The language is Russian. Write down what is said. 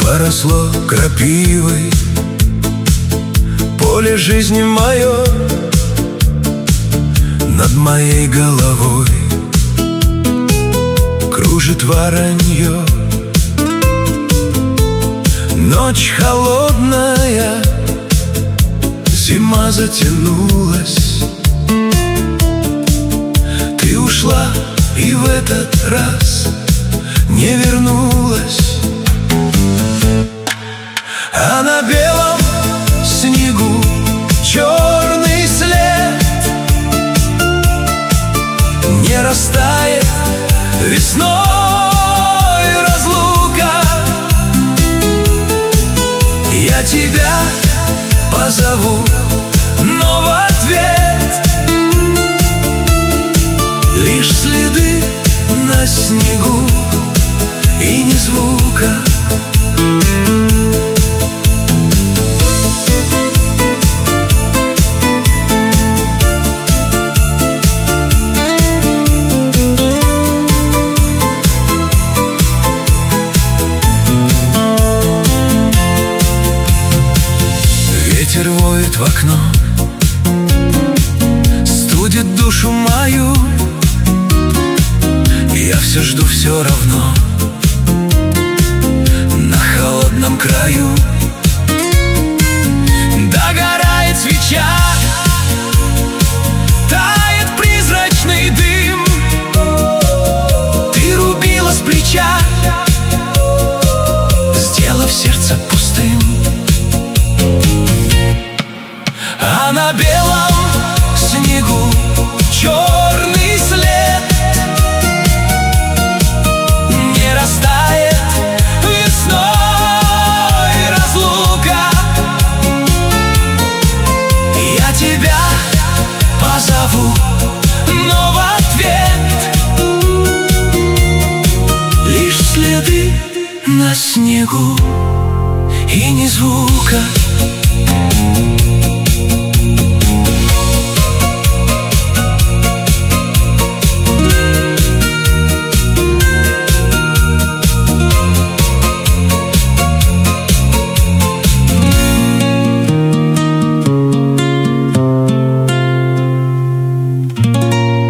Поросло крапивой поле жизни мое, над моей головой кружит воронье. Ночь холодная, зима затянулась. Ты ушла и в этот раз не вернулась. А на белом снегу черный след не растает весной разлука. Я тебя позову, но в ответ лишь следы на снегу и ни звука. Ветер воет в окно, студит душу мою. Я все жду все равно на холодном краю. Догорает свеча, тает призрачный дым. Ты рубила с плеча, сделав сердце пустым. А на белом снегу черный след не растает весной разлука. Я тебя позову, но в ответ лишь следы на снегу и ни звука.